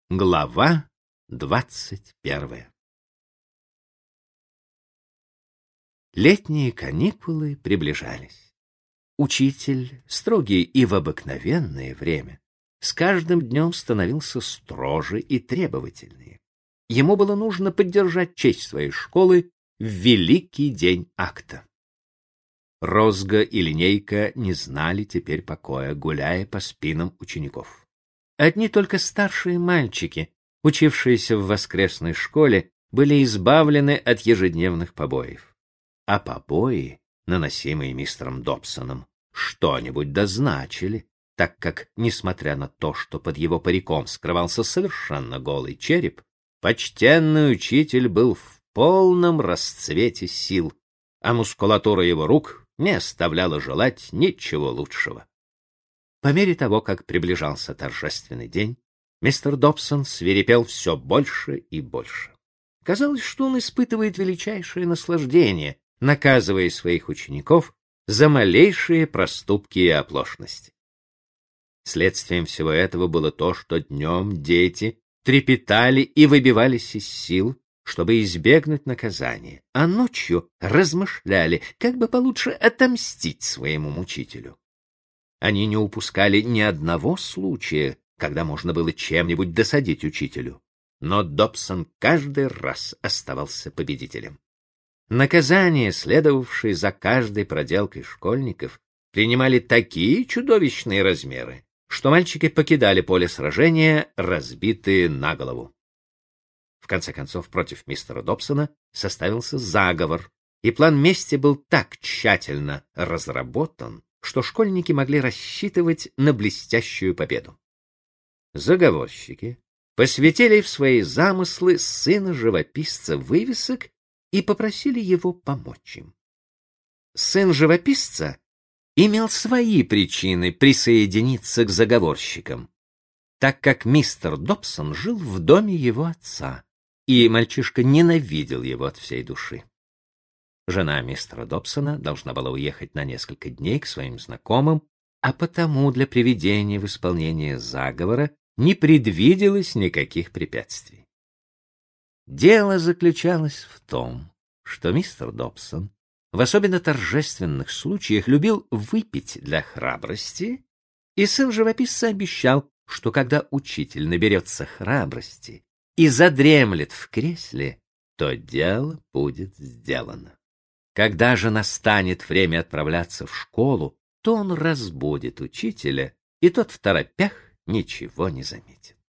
Глава 21. Летние каникулы приближались. Учитель, строгий и в обыкновенное время, с каждым днем становился строже и требовательнее. Ему было нужно поддержать честь своей школы в великий день акта. Розга и Линейка не знали теперь покоя, гуляя по спинам учеников. Одни только старшие мальчики, учившиеся в воскресной школе, были избавлены от ежедневных побоев. А побои, наносимые мистером Добсоном, что-нибудь дозначили, так как, несмотря на то, что под его париком скрывался совершенно голый череп, почтенный учитель был в полном расцвете сил, а мускулатура его рук не оставляла желать ничего лучшего. По мере того, как приближался торжественный день, мистер Добсон свирепел все больше и больше. Казалось, что он испытывает величайшее наслаждение, наказывая своих учеников за малейшие проступки и оплошности. Следствием всего этого было то, что днем дети трепетали и выбивались из сил, чтобы избегнуть наказания, а ночью размышляли, как бы получше отомстить своему мучителю. Они не упускали ни одного случая, когда можно было чем-нибудь досадить учителю. Но Добсон каждый раз оставался победителем. Наказания, следовавшие за каждой проделкой школьников, принимали такие чудовищные размеры, что мальчики покидали поле сражения, разбитые на голову. В конце концов, против мистера Добсона составился заговор, и план мести был так тщательно разработан, что школьники могли рассчитывать на блестящую победу. Заговорщики посвятили в свои замыслы сына живописца вывесок и попросили его помочь им. Сын живописца имел свои причины присоединиться к заговорщикам, так как мистер Добсон жил в доме его отца, и мальчишка ненавидел его от всей души. Жена мистера Добсона должна была уехать на несколько дней к своим знакомым, а потому для приведения в исполнение заговора не предвиделось никаких препятствий. Дело заключалось в том, что мистер Добсон в особенно торжественных случаях любил выпить для храбрости, и сын живописца обещал, что когда учитель наберется храбрости и задремлет в кресле, то дело будет сделано. Когда же настанет время отправляться в школу, то он разбудит учителя, и тот в торопях ничего не заметит.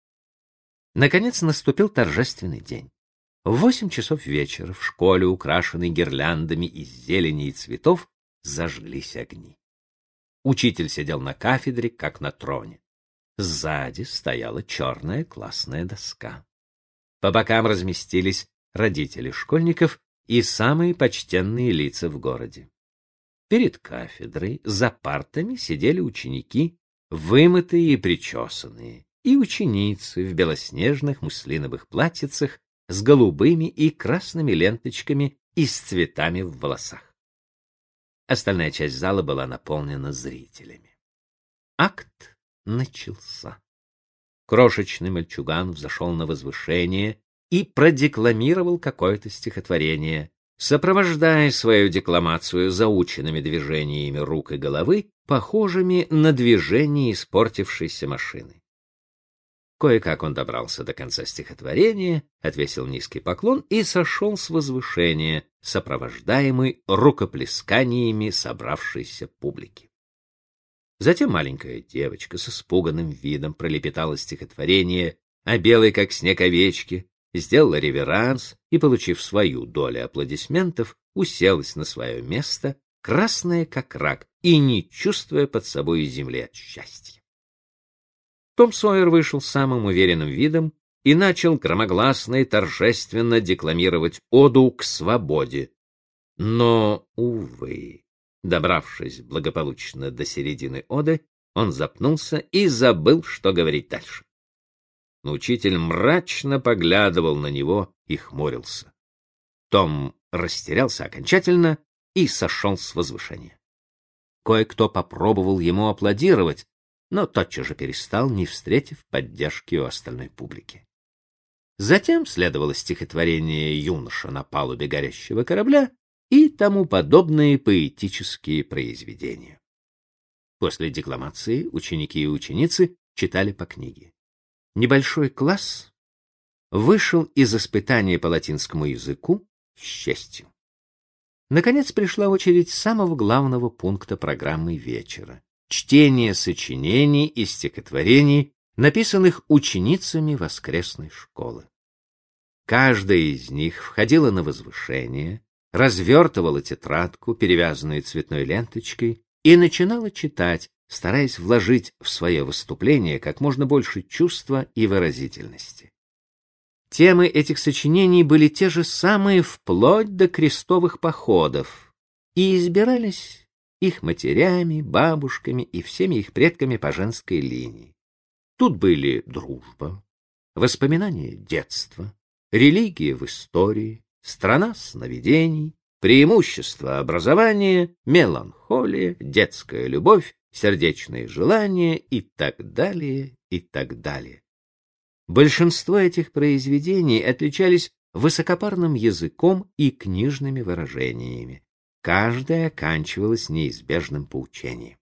Наконец наступил торжественный день. В 8 часов вечера в школе, украшенной гирляндами из зелени и цветов, зажглись огни. Учитель сидел на кафедре, как на троне. Сзади стояла черная классная доска. По бокам разместились родители школьников и самые почтенные лица в городе. Перед кафедрой за партами сидели ученики, вымытые и причесанные, и ученицы в белоснежных муслиновых платьицах с голубыми и красными ленточками и с цветами в волосах. Остальная часть зала была наполнена зрителями. Акт начался. Крошечный мальчуган взошел на возвышение и продекламировал какое-то стихотворение, сопровождая свою декламацию заученными движениями рук и головы, похожими на движения испортившейся машины. Кое-как он добрался до конца стихотворения, отвесил низкий поклон и сошел с возвышения, сопровождаемый рукоплесканиями собравшейся публики. Затем маленькая девочка с испуганным видом пролепетала стихотворение о белой, как снег, овечке, сделала реверанс и, получив свою долю аплодисментов, уселась на свое место, красная как рак и не чувствуя под собой земли от счастья. Том Сойер вышел с самым уверенным видом и начал громогласно и торжественно декламировать оду к свободе. Но, увы, добравшись благополучно до середины оды, он запнулся и забыл, что говорить дальше. Но учитель мрачно поглядывал на него и хмурился. Том растерялся окончательно и сошел с возвышения. Кое-кто попробовал ему аплодировать, но тотчас же перестал, не встретив поддержки у остальной публики. Затем следовало стихотворение «Юноша на палубе горящего корабля» и тому подобные поэтические произведения. После декламации ученики и ученицы читали по книге. Небольшой класс вышел из испытания по латинскому языку с честью. Наконец пришла очередь самого главного пункта программы вечера — чтение сочинений и стихотворений, написанных ученицами воскресной школы. Каждая из них входила на возвышение, развертывала тетрадку, перевязанную цветной ленточкой, и начинала читать, стараясь вложить в свое выступление как можно больше чувства и выразительности. Темы этих сочинений были те же самые вплоть до крестовых походов и избирались их матерями, бабушками и всеми их предками по женской линии. Тут были дружба, воспоминания детства, религия в истории, страна сновидений, преимущества образования, меланхолия, детская любовь, сердечные желания и так далее, и так далее. Большинство этих произведений отличались высокопарным языком и книжными выражениями. Каждое оканчивалось неизбежным поучением.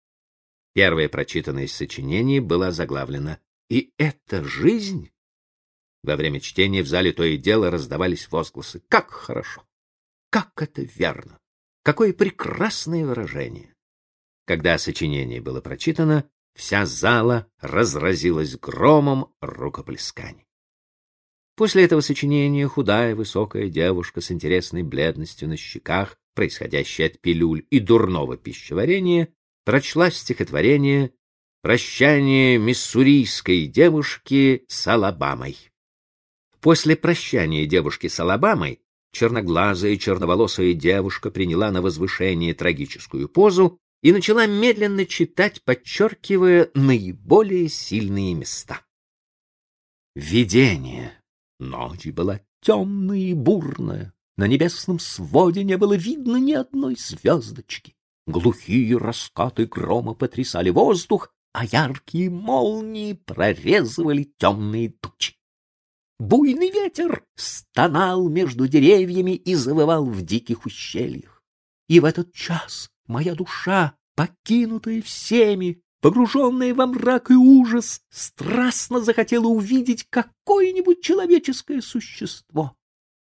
Первое прочитанное из сочинений было заглавлено «И это жизнь?». Во время чтения в зале то и дело раздавались возгласы: «Как хорошо! Как это верно! Какое прекрасное выражение!». Когда сочинение было прочитано, вся зала разразилась громом рукоплесканий. После этого сочинения худая высокая девушка с интересной бледностью на щеках, происходящей от пилюль и дурного пищеварения, прочла стихотворение «Прощание миссурийской девушки с Алабамой». После прощания девушки с Алабамой черноглазая и черноволосая девушка приняла на возвышении трагическую позу и начала медленно читать, подчеркивая наиболее сильные места. Видение. Ночь была темная и бурная. На небесном своде не было видно ни одной звездочки. Глухие раскаты грома потрясали воздух, а яркие молнии прорезывали темные тучи. Буйный ветер стонал между деревьями и завывал в диких ущельях. И в этот час моя душа, покинутая всеми, погруженная во мрак и ужас, страстно захотела увидеть какое-нибудь человеческое существо.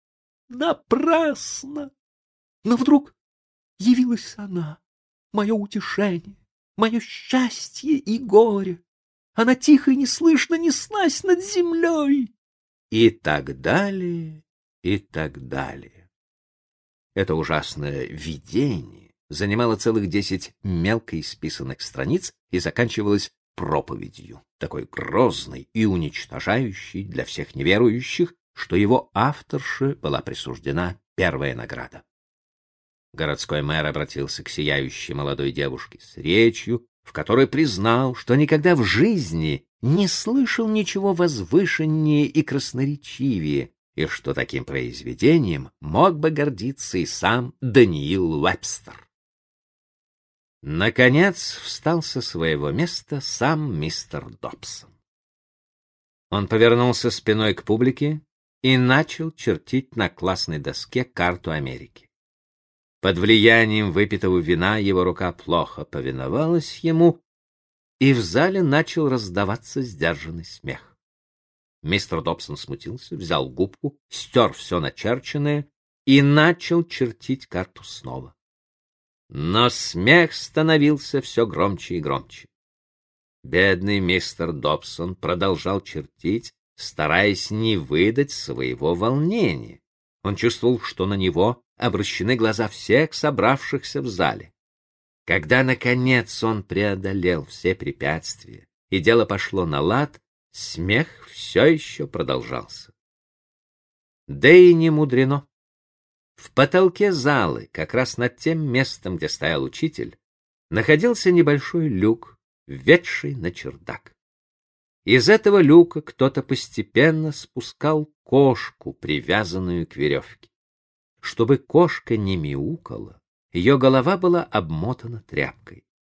Напрасно! Но вдруг явилась она, мое утешение, мое счастье и горе. Она тихо и неслышно неслась над землей. И так далее, и так далее. Это ужасное видение занимало целых 10 мелко исписанных страниц и заканчивалось проповедью, такой грозной и уничтожающей для всех неверующих, что его авторше была присуждена первая награда. Городской мэр обратился к сияющей молодой девушке с речью, в которой признал, что никогда в жизни не слышал ничего возвышеннее и красноречивее, и что таким произведением мог бы гордиться и сам Даниил Уэбстер. Наконец встал со своего места сам мистер Добсон. Он повернулся спиной к публике и начал чертить на классной доске карту Америки. Под влиянием выпитого вина его рука плохо повиновалась ему, и в зале начал раздаваться сдержанный смех. Мистер Добсон смутился, взял губку, стер все начерченное и начал чертить карту снова. Но смех становился все громче и громче. Бедный мистер Добсон продолжал чертить, стараясь не выдать своего волнения. Он чувствовал, что на него обращены глаза всех собравшихся в зале. Когда, наконец, он преодолел все препятствия, и дело пошло на лад, смех все еще продолжался. Да и не мудрено. В потолке залы, как раз над тем местом, где стоял учитель, находился небольшой люк, ведший на чердак. Из этого люка кто-то постепенно спускал кошку, привязанную к веревке. Чтобы кошка не мяукала, ее голова была обмотана тряпкой.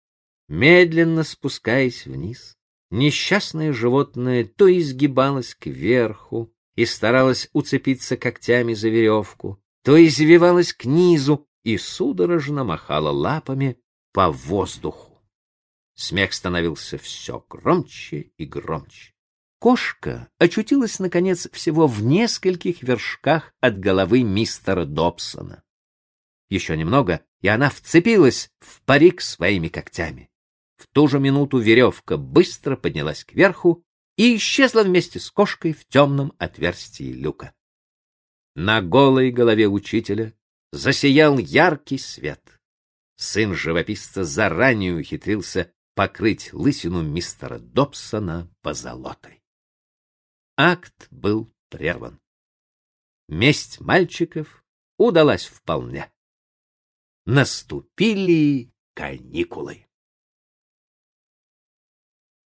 Медленно спускаясь вниз, несчастное животное то изгибалось кверху и старалось уцепиться когтями за веревку, то извивалось к низу и судорожно махало лапами по воздуху. Смех становился все громче и громче. Кошка очутилась, наконец, всего в нескольких вершках от головы мистера Добсона. Еще немного, и она вцепилась в парик своими когтями. В ту же минуту веревка быстро поднялась кверху и исчезла вместе с кошкой в темном отверстии люка. На голой голове учителя засиял яркий свет. Сын живописца заранее ухитрился покрыть лысину мистера Добсона позолотой. Акт был прерван. Месть мальчиков удалась вполне. Наступили каникулы.